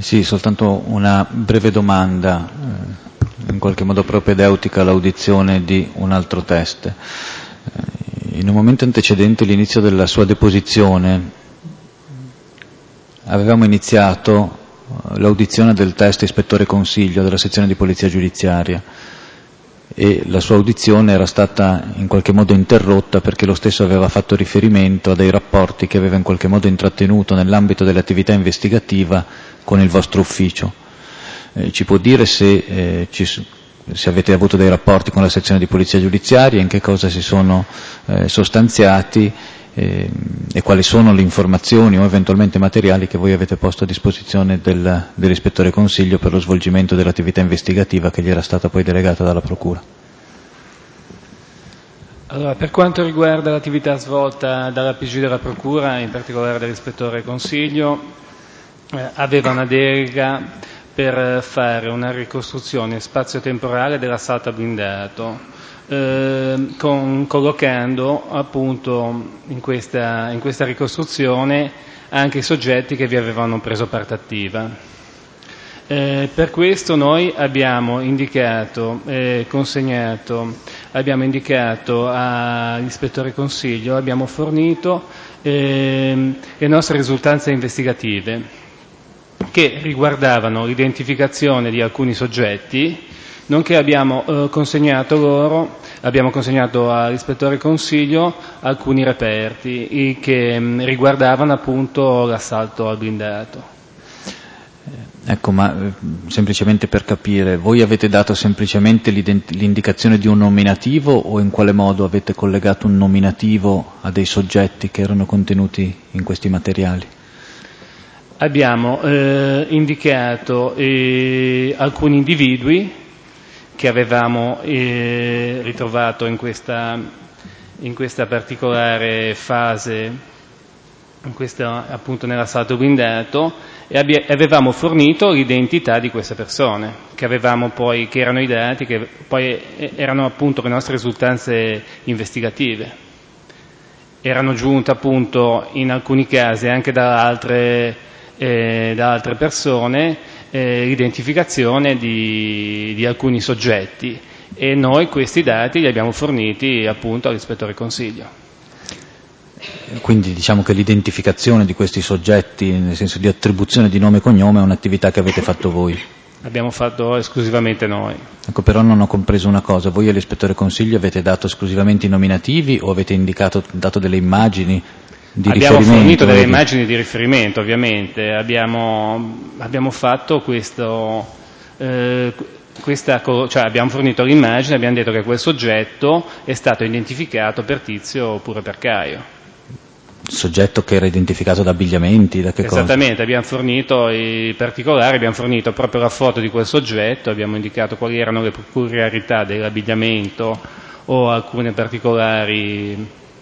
Sì, soltanto una breve domanda, in qualche modo propedeutica all'audizione di un altro test. In un momento antecedente l'inizio della sua deposizione avevamo iniziato l'audizione del test ispettore consiglio della sezione di polizia giudiziaria e la sua audizione era stata in qualche modo interrotta perché lo stesso aveva fatto riferimento a dei rapporti che aveva in qualche modo intrattenuto nell'ambito dell'attività investigativa con il vostro ufficio. Ci può dire se avete avuto dei rapporti con la sezione di polizia giudiziaria, in che cosa si sono sostanziati e quali sono le informazioni o eventualmente materiali che voi avete posto a disposizione dell'ispettore consiglio per lo svolgimento dell'attività investigativa che gli era stata poi delegata dalla Procura? Allora, per quanto riguarda l'attività svolta dalla PG della Procura, in particolare dall'ispettore consiglio, aveva una delega per fare una ricostruzione spazio-temporale dell'assalto a blindato, collocando appunto in questa ricostruzione anche i soggetti che vi avevano preso parte attiva. Per questo noi abbiamo indicato all'ispettore consiglio, abbiamo fornito le nostre risultanze investigative che riguardavano l'identificazione di alcuni soggetti, nonché abbiamo consegnato all'ispettore consiglio alcuni reperti che riguardavano appunto l'assalto al blindato. Ecco, ma semplicemente per capire, voi avete dato semplicemente l'indicazione di un nominativo o in quale modo avete collegato un nominativo a dei soggetti che erano contenuti in questi materiali? Abbiamo indicato alcuni individui che avevamo ritrovato in questa particolare fase, appunto nell'assalto blindato, e avevamo fornito l'identità di queste persone, che erano i dati, che poi erano appunto le nostre risultanze investigative. Erano giunte appunto in alcuni casi anche da altre persone l'identificazione di alcuni soggetti e noi questi dati li abbiamo forniti appunto all'ispettore consiglio. Quindi diciamo che l'identificazione di questi soggetti, nel senso di attribuzione di nome e cognome, è un'attività che avete fatto voi? Abbiamo fatto esclusivamente noi. Ecco, però non ho compreso una cosa, voi all'ispettore consiglio avete dato esclusivamente i nominativi o avete dato delle immagini di riferimento? Abbiamo fornito delle immagini di riferimento, ovviamente, abbiamo fatto abbiamo fornito l'immagine, abbiamo detto che quel soggetto è stato identificato per Tizio oppure per Caio. Soggetto che era identificato da abbigliamenti, da che cosa? Esattamente, abbiamo fornito i particolari, abbiamo fornito proprio la foto di quel soggetto, abbiamo indicato quali erano le peculiarità dell'abbigliamento o alcune particolari,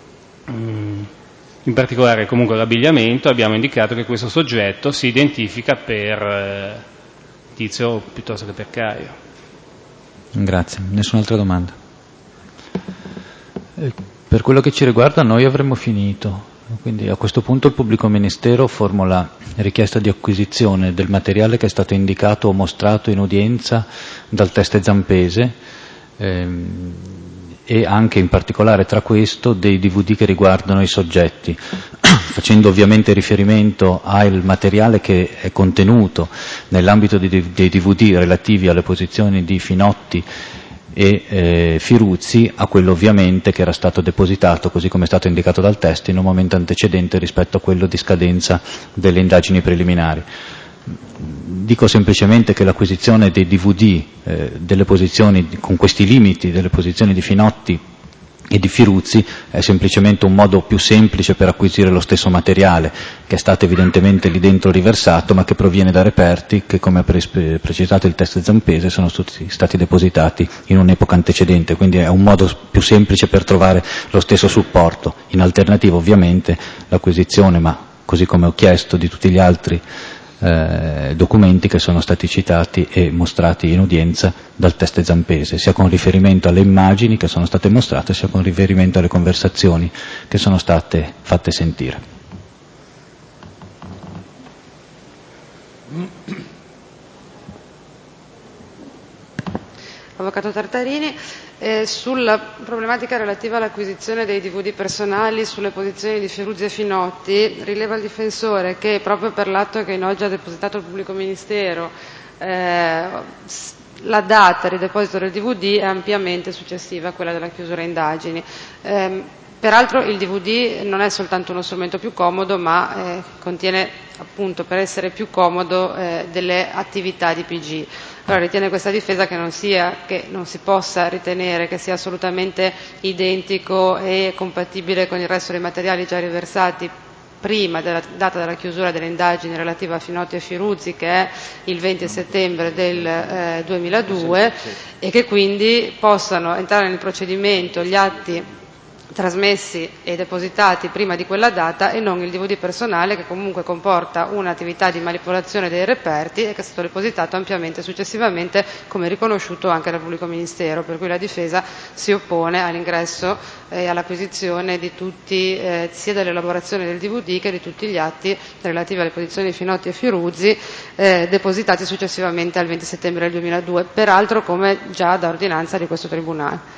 in particolare comunque l'abbigliamento, abbiamo indicato che questo soggetto si identifica per Tizio piuttosto che per Caio. Grazie, nessun'altra domanda. Per quello che ci riguarda noi avremmo finito. Quindi a questo punto il pubblico ministero formula richiesta di acquisizione del materiale che è stato indicato o mostrato in udienza dal teste Zampese e anche in particolare tra questo dei DVD che riguardano i soggetti, facendo ovviamente riferimento al materiale che è contenuto nell'ambito dei DVD relativi alle posizioni di Finotti e Firuzzi, a quello ovviamente che era stato depositato, così come è stato indicato dal testo, in un momento antecedente rispetto a quello di scadenza delle indagini preliminari. Dico semplicemente che l'acquisizione dei DVD delle posizioni, con questi limiti, delle posizioni di Finotti e di Firuzzi è semplicemente un modo più semplice per acquisire lo stesso materiale che è stato evidentemente lì dentro riversato ma che proviene da reperti che, come ha precisato il test Zampese, sono stati depositati in un'epoca antecedente, quindi è un modo più semplice per trovare lo stesso supporto. In alternativa ovviamente l'acquisizione, ma così come ho chiesto, di tutti gli altri documenti che sono stati citati e mostrati in udienza dal teste Zampese, sia con riferimento alle immagini che sono state mostrate, sia con riferimento alle conversazioni che sono state fatte sentire. Avvocato Tartarini, sulla problematica relativa all'acquisizione dei DVD personali sulle posizioni di Firuzzi e Finotti, rileva il difensore che proprio per l'atto che in oggi ha depositato il pubblico ministero la data di deposito del DVD è ampiamente successiva a quella della chiusura indagini. Peraltro il DVD non è soltanto uno strumento più comodo, ma contiene appunto, per essere più comodo, delle attività di PG. Allora ritiene questa difesa che non si possa ritenere che sia assolutamente identico e compatibile con il resto dei materiali già riversati prima della data della chiusura delle indagini relative a Finotti e Firuzzi, che è il 20 settembre del 2002, e che quindi possano entrare nel procedimento gli atti trasmessi e depositati prima di quella data e non il DVD personale, che comunque comporta un'attività di manipolazione dei reperti e che è stato depositato ampiamente successivamente, come riconosciuto anche dal pubblico ministero, per cui la difesa si oppone all'ingresso e all'acquisizione di tutti, sia dell'elaborazione del DVD che di tutti gli atti relativi alle posizioni di Finotti e Firuzzi depositati successivamente al 20 settembre del 2002, peraltro come già da ordinanza di questo Tribunale.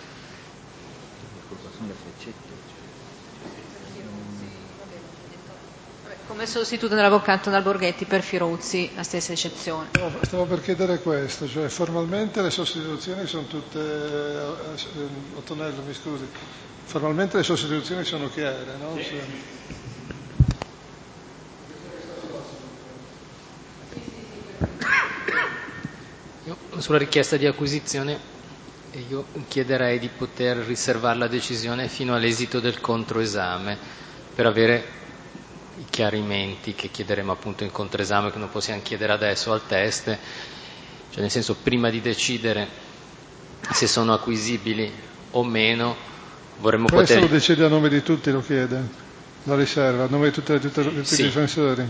Come sostituto dell'avvocato Dal Borghetti per Firuzzi, la stessa eccezione. No, stavo per chiedere questo, cioè formalmente le sostituzioni sono tutte, Ottonello mi scusi, formalmente le sostituzioni sono chiare, no? Sulla richiesta di acquisizione io chiederei di poter riservare la decisione fino all'esito del controesame per avere i chiarimenti che chiederemo appunto in controesame, che non possiamo chiedere adesso al test, cioè nel senso, prima di decidere se sono acquisibili o meno vorremmo Questo poter... lo decide a nome di tutti, lo chiede, la riserva, a nome di tutti i difensori.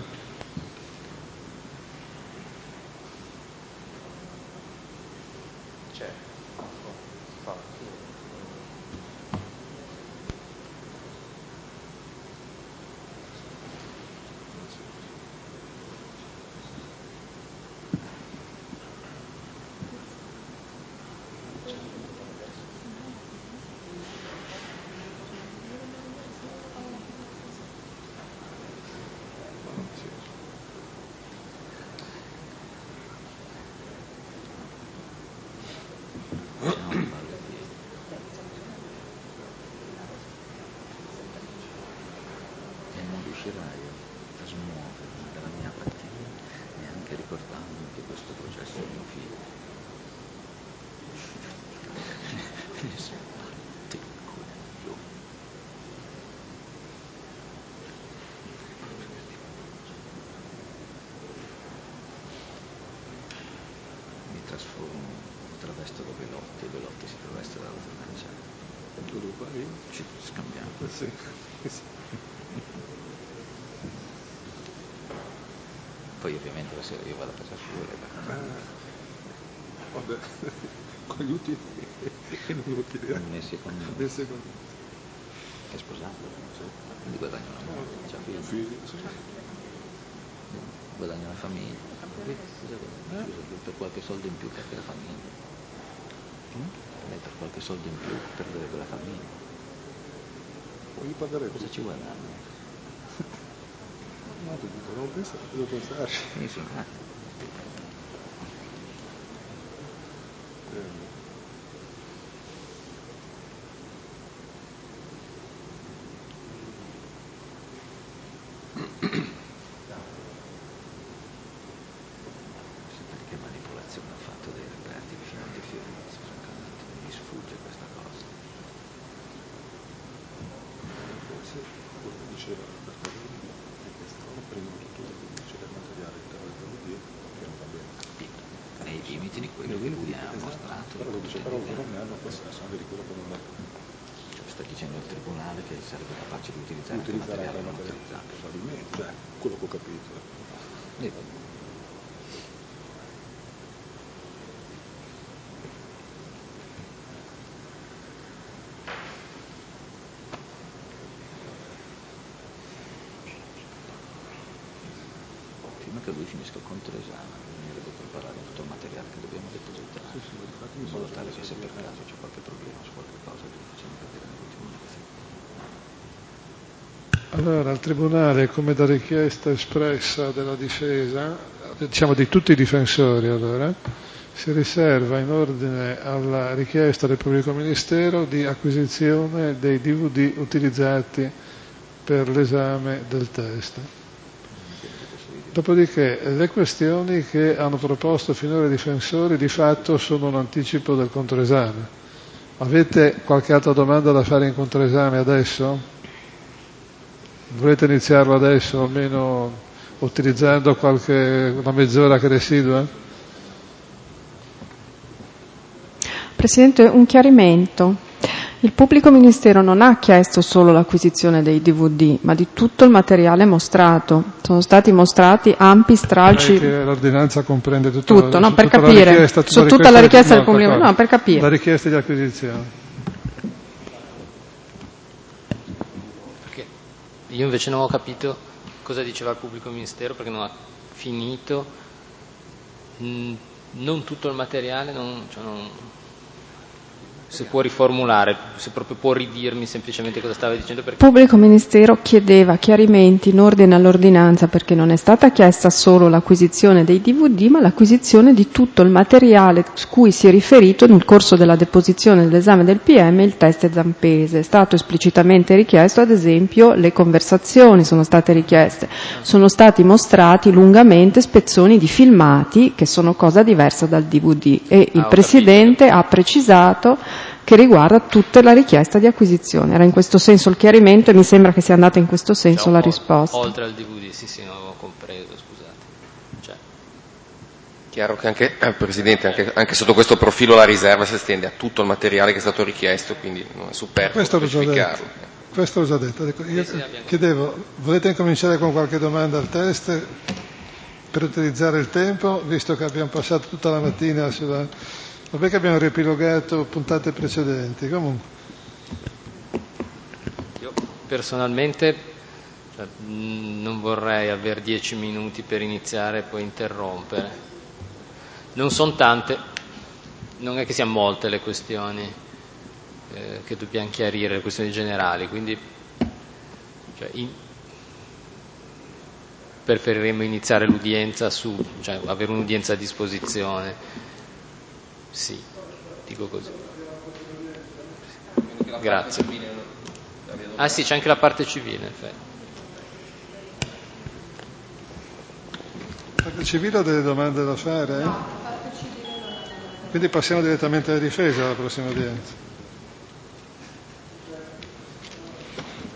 Poi ovviamente la sera io vado a casa sua vabbè, con gli utili e non lo chiediamo. Messi con è sposato, quindi guadagna una moglie, c'ha figli. Guadagna una famiglia. Per qualche soldo in più perché la famiglia. Lei per qualche soldo in più per avere quella famiglia. Voglio pagare cosa ci guadagna? No, devo pensarci. Sì. Perché manipolazione ha fatto dei reperti di Finotti e Firuzzi, francamente mi sfugge questa cosa. Forse quello che diceva Bertolini è che stavano prendendo tutto il materiale interno di Dio che non va bene. Nei limiti di quello che lui ha mostrato. Però lo dice, però loro ne hanno possesso anche di quello che non è. Sta dicendo il tribunale che sarebbe capace di utilizzare anche materiale non utilizzato. Probabilmente, cioè, quello che ho capito. Prima che lui finisca il controesame bisognerebbe preparare tutto il materiale che dobbiamo depositare. in modo tale che se per caso c'è qualche problema su qualche cosa che facciamo capire nell'ultimo. Allora, al Tribunale, come da richiesta espressa della difesa, diciamo di tutti i difensori, allora, si riserva in ordine alla richiesta del pubblico ministero di acquisizione dei DVD utilizzati per l'esame del test. Dopodiché le questioni che hanno proposto finora i difensori di fatto sono un anticipo del controesame. Avete qualche altra domanda da fare in controesame adesso? Volete iniziarlo adesso, almeno utilizzando una mezz'ora che residua? Presidente, un chiarimento. Il pubblico ministero non ha chiesto solo l'acquisizione dei DVD, ma di tutto il materiale mostrato. Sono stati mostrati ampi stralci. Che l'ordinanza comprende tutto, no, per capire. Su tutta la richiesta del pubblico ministero, no, per capire. La richiesta di acquisizione. Perché io invece non ho capito cosa diceva il pubblico ministero, perché non ha finito. Non tutto il materiale, se può riformulare, se proprio può ridirmi semplicemente cosa stava dicendo. Il pubblico ministero chiedeva chiarimenti in ordine all'ordinanza perché non è stata chiesta solo l'acquisizione dei DVD, ma l'acquisizione di tutto il materiale cui si è riferito nel corso della deposizione dell'esame del PM il test Zampese. È stato esplicitamente richiesto, ad esempio, le conversazioni sono state richieste, sono stati mostrati lungamente spezzoni di filmati che sono cosa diversa dal DVD e il Presidente ha precisato che riguarda tutta la richiesta di acquisizione. Era in questo senso il chiarimento e mi sembra che sia andata in questo senso la risposta. Oltre al DVD, sì, non avevo compreso, scusate. Chiaro che anche, Presidente, anche sotto questo profilo la riserva si estende a tutto il materiale che è stato richiesto, quindi non è superfluo specificarlo. Questo l'ho già detto. Io chiedevo, volete incominciare con qualche domanda al test per utilizzare il tempo, visto che abbiamo passato tutta la mattina sulla... Vabbè che abbiamo riepilogato puntate precedenti, comunque. Io personalmente non vorrei avere 10 minuti per iniziare e poi interrompere. Non sono tante, non è che siano molte le questioni che dobbiamo chiarire, le questioni generali, quindi preferiremmo iniziare l'udienza avere un'udienza a disposizione. Sì, dico così. Grazie. Ah sì, c'è anche la parte civile, in effetti. La parte civile ha delle domande da fare? No, la parte civile non ha. Quindi passiamo direttamente alla difesa alla prossima udienza.